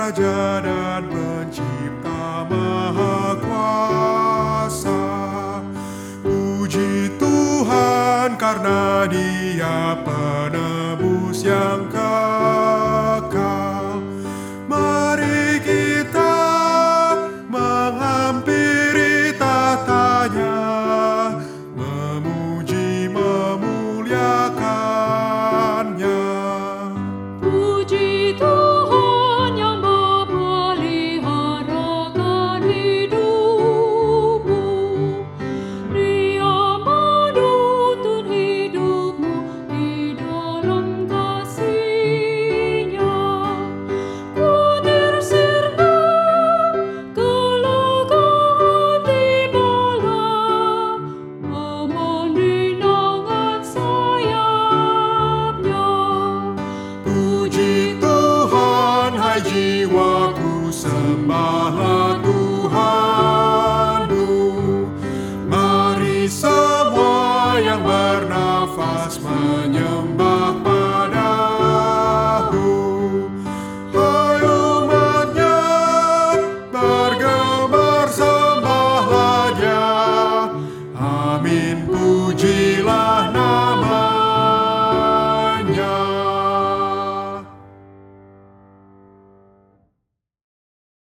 Raja dan Pencipta Maha Kuasa. Puji Tuhan karena Dia penebus yang kekal. Mari kita menghampiri tahtanya, memuji memuliakannya. Puji Tuhan yang memeliharakan hidupmu. Dia menuntun hidupmu di dalam kasih-Nya. Khawatir sirna kelegaan tibalah, aman di naungan sayap-Nya. Puji Tuhan, hai jiwaku, sembahlah Tuhan.